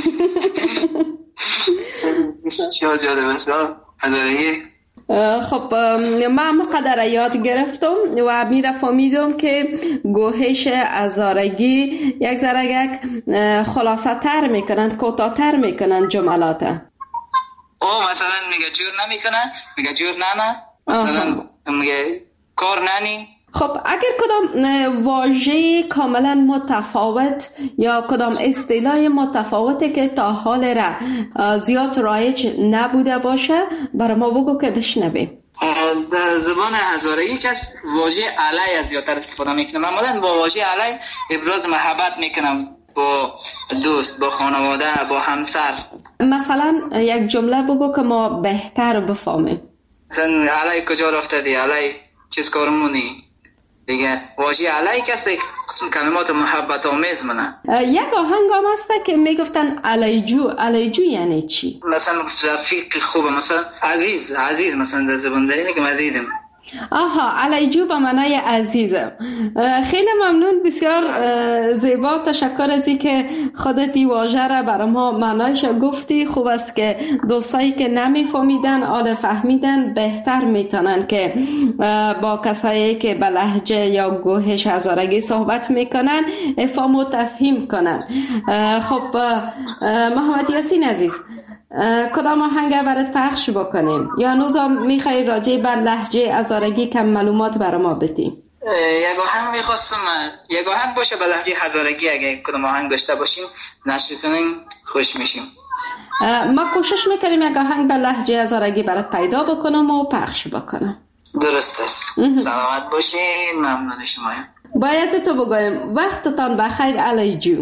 چه جالب است هزارگی. خب من مقدر یاد گرفتم و میره فهمیدم که گوهش هزارگی یک ذره خلاصه تر میکنن، کوتاه‌تر میکنن جملات. مثلا میگه جور نمیکنن، میگه جور نه، مثلا میگه کار ننی. خب اگر کدام واژه کاملا متفاوت یا کدام اصطلاح متفاوتی که تا حال را زیاد رایج نبوده باشه برای ما بگو که بشنویم. در زبان هزارگی کس واژه علی زیادتر استفاده میکنه. معمولا با واژه علی ابراز محبت میکنم با دوست، با خانواده، با همسر. مثلا یک جمله بگو که ما بهتر بفهمیم. مثلا علی کجا رفته دی، علی چیز کارمونی. دیگه واژه علی کسی کلمات محبت آمیز منه. یک آهنگ هم هسته که میگفتن علیجو یعنی چی؟ مثلا رفیق خوبه، مثلا عزیز مثلا در زبان داری میگم عزیزم. علیجو به معنای عزیزم. خیلی ممنون، بسیار زیبا. تشکر از این که خودت این واژه را برای ما معنایش گفتی. خوب است که دوستایی که نمیفهمیدن حال فهمیدن بهتر میتونن که با کسایی که به لهجه یا گوهش هزارگی صحبت میکنن افهام و تفهیم کنن. خب محمد یاسین عزیز، کدام آهنگ برات پخش بکنیم یا هنوزم میخوای راجع بر لهجه هزارگی کم معلومات برای ما بدی؟ یک آهنگ میخواستم، یک آهنگ باشه به لهجه هزارگی. اگه کدام آهنگ داشته باشیم نشر کنیم خوش میشیم. ما کوشش میکنیم یک آهنگ به لهجه هزارگی برات پیدا بکنم و پخش بکنم. درست است. سلامت باشین. ممنون شمایم. باید تو بگویم وقتتان بخیر علیجو.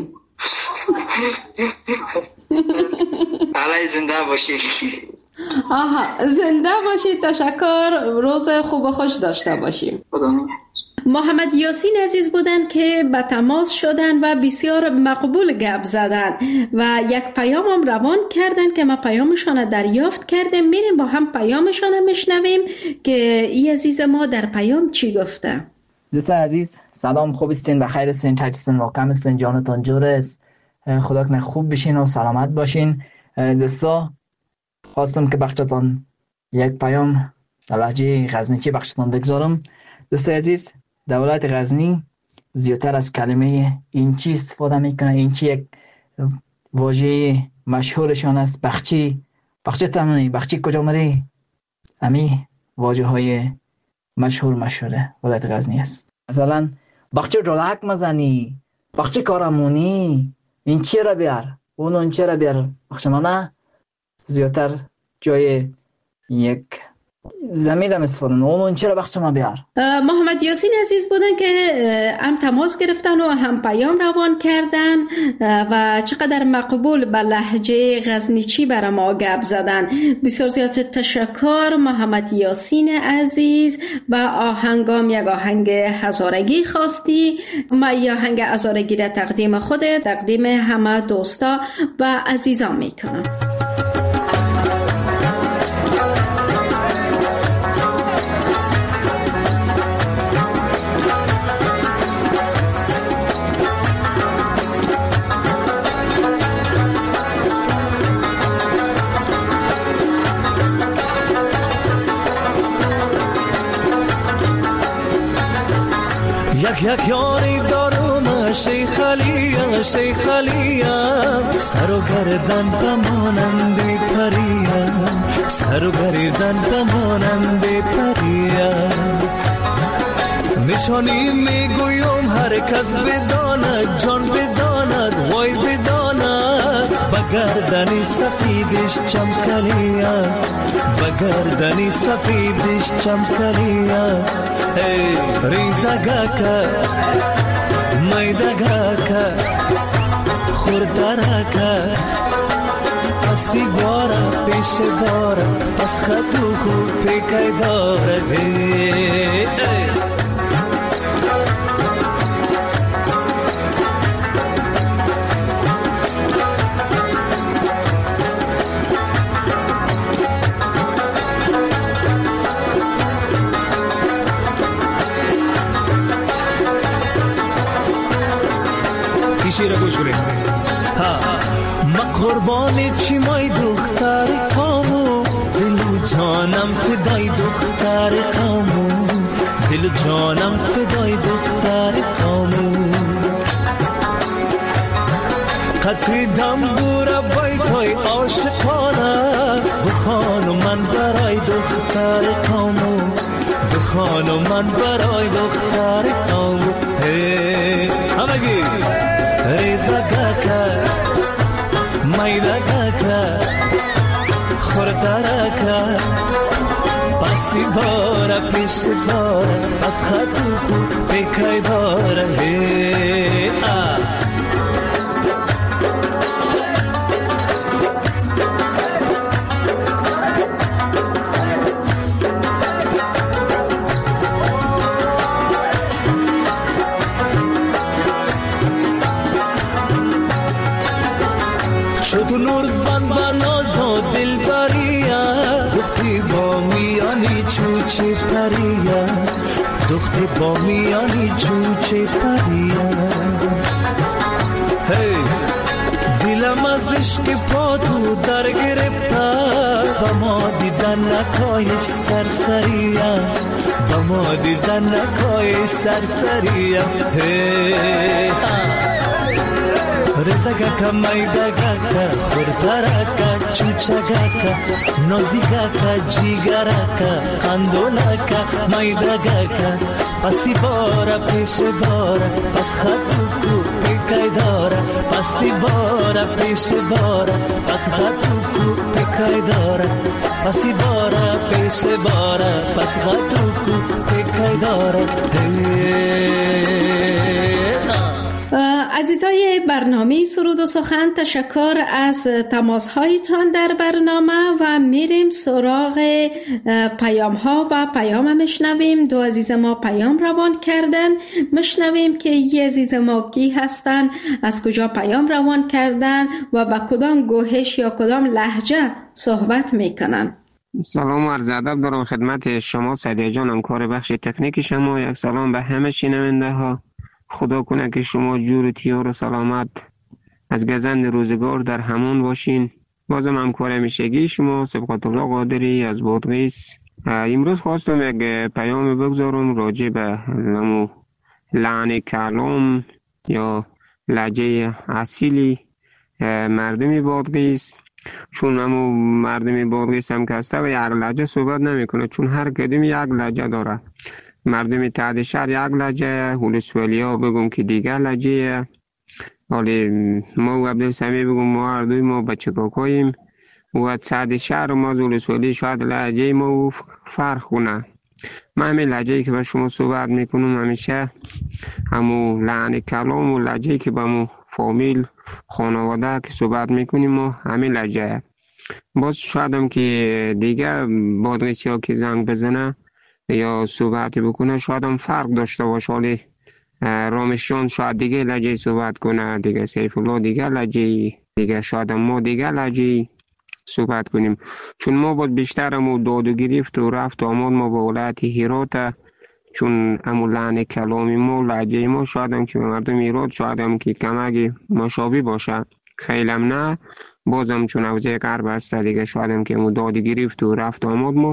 علی زنده باشی. زنده باشی. تشکر. روز خوب و خوش داشته باشیم. محمد یاسین عزیز بودن که به تماس شدن و بسیار مقبول گپ زدن و یک پیام هم روان کردن که ما پیامشان دریافت کردیم. میریم با هم پیامشان میشنویم که این عزیز ما در پیام چی گفته. دوستان عزیز سلام، خوب استین؟ بخیر استین؟ چطورین؟ واقعا استین؟ جانتان جور است؟ خدا کنه خوب بشین و سلامت باشین. دوستا خواستم که بخشتان یک پیام در لهجه غزنیچی بخشتان بگذارم. دوستای عزیز، در ولایت غزنی زیادتر از کلمه اینچی استفاده میکنه. اینچی یک واژه مشهورشان است. بخچی تمنی، بخچی کجا مری، امی واژه های مشهوره ولایت غزنی است. مثلا بخچی جلک مزنی، بخچی کارمونی، این چی را بیار، اون چی را بیار. بخشمانه زیادتر جای یک زمین هم استفاده اون چرا بخش ما بیار. محمد یاسین عزیز بودن که هم تماس گرفتن و هم پیام روان کردن و چقدر مقبول به لهجه غزنیچی برای ما گپ زدن. بسیار زیاد تشکر محمد یاسین عزیز. و آهنگام یک آهنگ هزارگی خواستی. ما یک آهنگ هزارگی را تقدیم خودت، تقدیم همه دوستا و عزیزان میکنم. یک یاری دارم شیخ علیم سر و گردن بمانند پریم سر و گردن بمانند پریم نشانی میگویم هر کس بداند جان بداند وای بداند بگردنی سفیدش چمکلیم بگردنی سفیدش چمکلیم ریزگاکا میدگاکا خوردرکا پسی بارا پیش بارا پس خطو خوب پیکای داره شیر گوش کنید ما قربانی چی مای دختر کامو دل و جانم فدای دختر کامو دل و جانم فدای دختر کامو قطری دنبور بیتای عاشقانه بخوانو من برای دختر کامو بخوانو من برای دختر کامو همگی ریزگاکا میدگاکا خوردرکا پسی بارا پیش بارا از خطو کو پیکای داره تو نور بان بانازو دل بریا دختی با میانی چوچه پریا دختی با میانی چوچه پریا دلم از عشق پا تو در گرفته با ما دیدن نکایش سرسریا با ما دیدن نکایش سرسریا رزگاکا میدگاکا خوردرکا چوچگاکا نازیگاکا جیگرکا قندولاکا میدگاکا پسی بارا پیش بارا پس خطو کو پیکای دارا پسی بارا پیش بارا پس خطو کو پیکای دارا پسی بارا پیش بارا پس خطو کو پیکای دارا عزیزای برنامه سرود و سخن، تشکر از تماس هایتان در برنامه و میریم سراغ پیام ها و پیام مشنویم. دو عزیز ما پیام روان کردن، مشنویم که یه عزیز ما کی هستن، از کجا پیام روان کردن و با کدام گوهش یا کدام لهجه صحبت میکنن. سلام و عرض ادب دارم خدمت شما سعدیه جان، همکار بخش تکنیک شما. یک سلام به همه شنونده ها. خدا کنه که شما جور تیار و سلامت از گزند روزگار در همان باشین. بازم همکار همیشگی شما سبقت الله قادری از بادغیس. امروز خواستم یک پیام بگذارم راجع به لحن کلام یا لهجه اصیلی مردم بادغیس. چون همو مردم بادغیس هم کسته و یک لهجه صحبت نمیکنه، چون هر کدوم یک لهجه داره. مردم تحت شهر یک لهجه، ولسوالی ها بگم که دیگر لهجه. حالی ما و عبدالسمی بگم ما هر دوی ما بچه کاکاییم و تحت شهر ما ولسوالی شاید لهجه ما فرق کنه. من همین لهجه‌ای که با شما صحبت میکنم همیشه همو لحن کلام و لهجه‌ای که با مو فامیل خانواده که صحبت میکنیم ما همین لهجه. باز شاید هم که دیگه بادغیسی ها که زنگ بزنه یا صحبت بکنه شاید هم فرق داشته باشه. حالی رامشان شاید دیگه لهجه صحبت کنه، دیگه سیف الله دیگه لهجه، دیگه شاید هم ما دیگه لهجه صحبت کنیم. چون ما باید بیشتر همو داد و گرفت و رفت و آمد ما با ولایت هرات، چون همو لحن کلامی ما لهجه ما شاید هم که مردم هرات شاید هم که کمک مشابه باشه، خیلی هم نه. بازم چون حوزه غرب هست دیگه شاید هم که همو داد و گرفت و رفت و آمد ما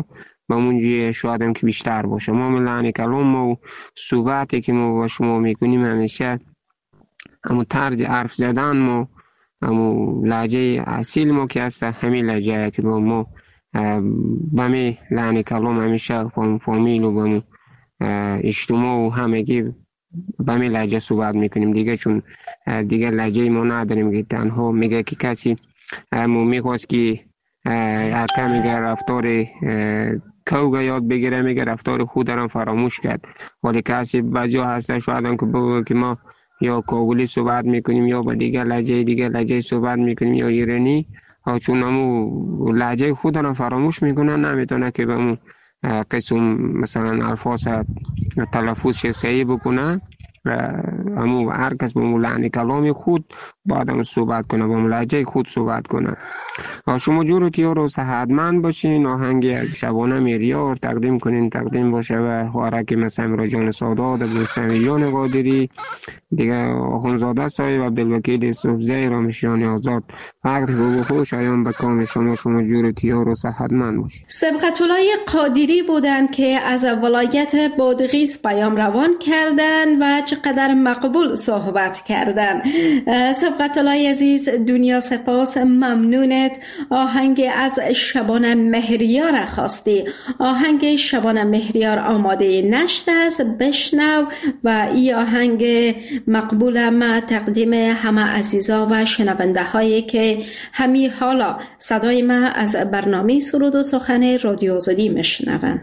به اونجای شاید هم که بیشتر باشه. ما لحن کلام و صحبتی که ما با شما میکنیم همیشه همون طرز حرف زدن ما، همون لهجه اصیل ما که هست، همین لهجه که ما به می لحن کلام همیشه فامیل و به می اجتماع و همگی به می لهجه صحبت میکنیم دیگه، چون دیگه لهجه ما نداریم که تنها میگه که کسی میخواست که حتی میگه رفتار کوگه یاد بگیره، میگه رفتار خود هم فراموش کرد. ولی کسی بعضی هسته شاید هم که بگه که ما یا کابلی صحبت میکنیم یا با دیگه لهجه صحبت میکنیم یا ایرانی، چون همو لهجه خود هم فراموش میکنن، نمیتونه که به همون قسم مثلا الفاظ تلفظ صحیح بکنه. همو هر کس به همون لحن کلام خود باید هم صحبت کنه، به همون لهجه خود صحبت کنه. شما جورتیار رو صحتمند باشین. آهنگ شبانه میریار تقدیم کنین، تقدیم باشه و خوارک مثل امرا جان سادات، ابوالسمی جان قادری، دیگه آخونزاده صاحب، عبدالوکیل صبحزی، رامشیان آزاد. وقت خوش آیان به کام شما جورتیار رو صحتمند باشین. سبقت‌الله قادری بودن که از ولایت بادغیس پیام روان کردن و چقدر مقبول صحبت کردن. سبقت‌الله عزیز، دنیا سپاس، ممنونت. آهنگ از شبانه مهریار خواستی. آهنگ شبانه مهریار آماده نشته است، بشنو و این آهنگ مقبول ما تقدیم همه عزیزا و شنونده هایی که همین حالا صدای ما از برنامه سرود و سخن رادیو آزادی میشنون.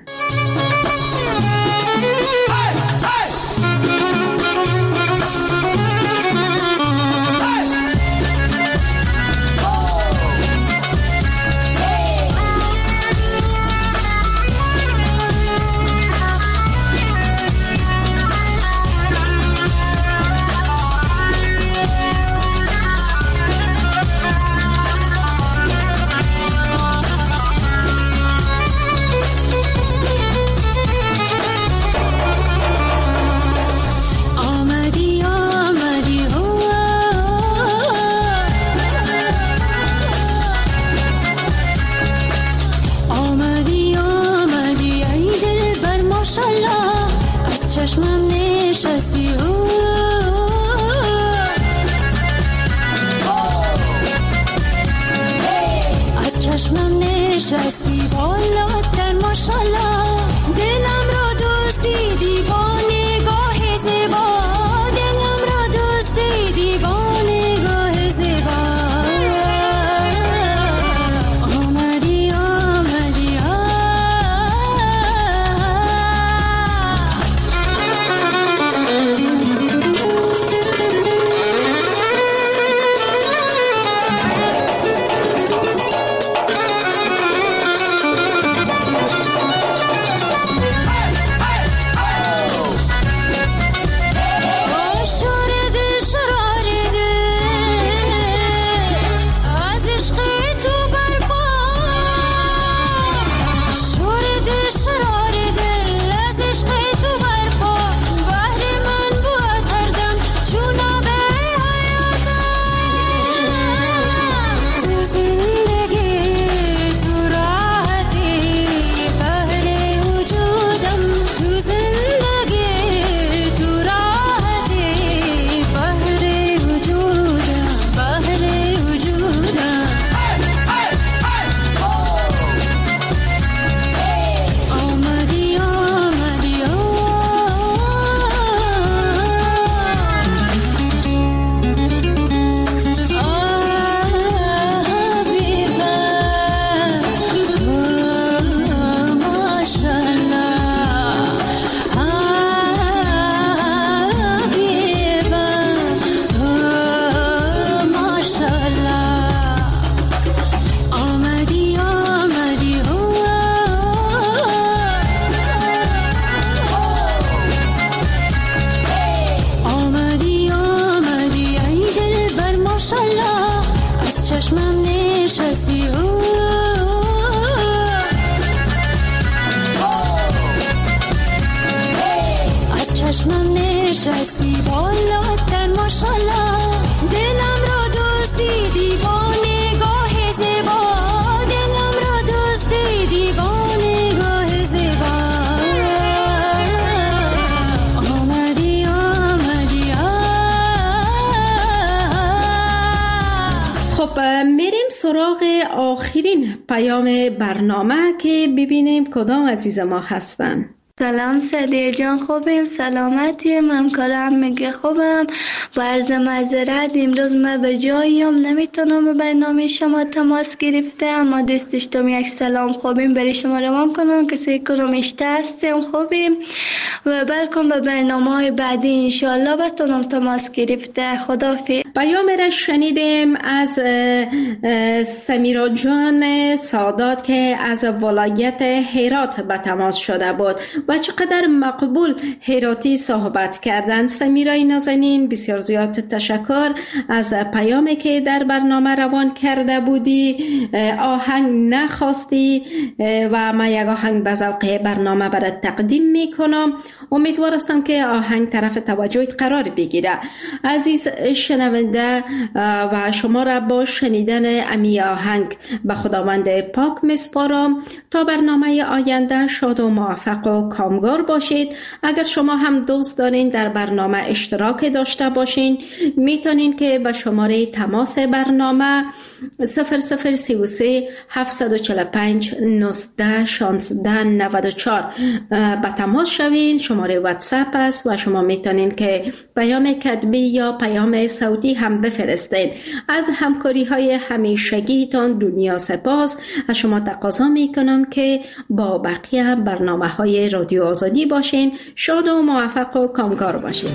سراغ آخرین پیام برنامه که ببینیم کدام عزیز ما هستن. سلام سعدیه جان، خوبیم؟ سلامتی؟ من کارم میگه خوبم. با عرض معذرت امروز من به جاییم نمیتونم به برنامه شما تماس گرفته، اما دوست داشتم یک سلام خوبیم برای شما روان کنم. کسی کنم اشته هستیم خوبیم و بلکن به برنامه های بعدی انشاءالله بتونم تماس گرفته. خدافظ. پیام را شنیدیم از سمیرا جان سادات که از ولایت هرات به تماس شده بود و چقدر مقبول هراتی صحبت کردند. سمیرای نازنین بسیار زیاد تشکر از پیامی که در برنامه روان کرده بودی. آهنگ نخواستی و ما یک آهنگ به ذوق برنامه برات تقدیم میکنم. امیدوار هستم که آهنگ طرف توجهت قرار بگیره. عزیز شنونده و شما را با شنیدن امی آهنگ به خداوند پاک میسپارم. تا برنامه آینده شاد و موفق و کامگار باشید. اگر شما هم دوست دارین در برنامه اشتراک داشته باشین، میتونین که به شماره تماس برنامه 0033 745 19 16 94 به تماس شوین. شماره واتساپ است و شما میتونین که پیام کتبی یا پیام صوتی هم بفرستین. از همکاری های همیشگیتان دنیا سپاس. از شما تقاضا میکنم که با بقیه برنامه های رادیو آزادی باشین. شاد و موفق و کامگار باشین.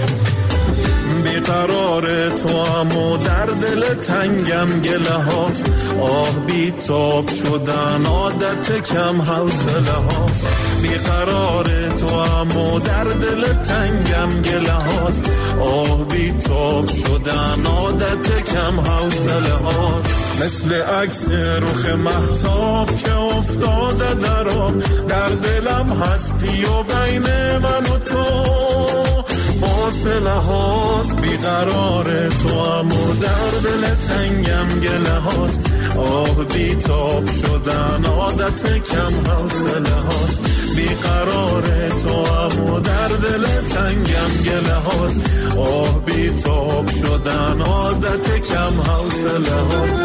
بیقرار تو امو در دل تنگم گله هاست، آه بی تاب شدن عادت کم حوصله هاست. بیقرار تو امو در دل تنگم گله هاست، آه بی تاب شدن عادت کم حوصله هاست. مثل عکس رخ مهتاب که افتاده در آب، در دلم هستی و بین من و تو فاصله هاست. بیقرار تو امو در دل تنگم گله هاست، آه بی تاب شدن عادت کم حوصله هاست. بیقرار تو امو در دل تنگم گله هاست، آه بی تاب شدن عادت کم حوصله هاست.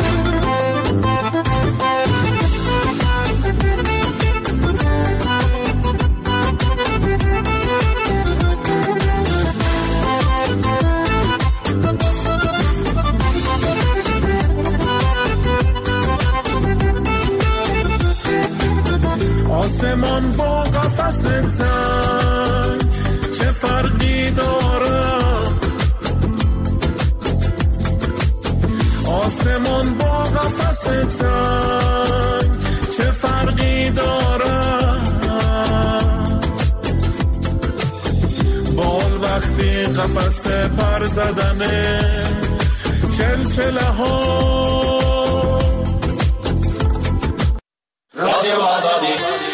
آسمان با قفس تنگ چه فرقی داره؟ آسمان با قفس تنگ چه فرقی داره؟ بال وقتی قفس پر زدنه چلچله ها. رادیو آزادی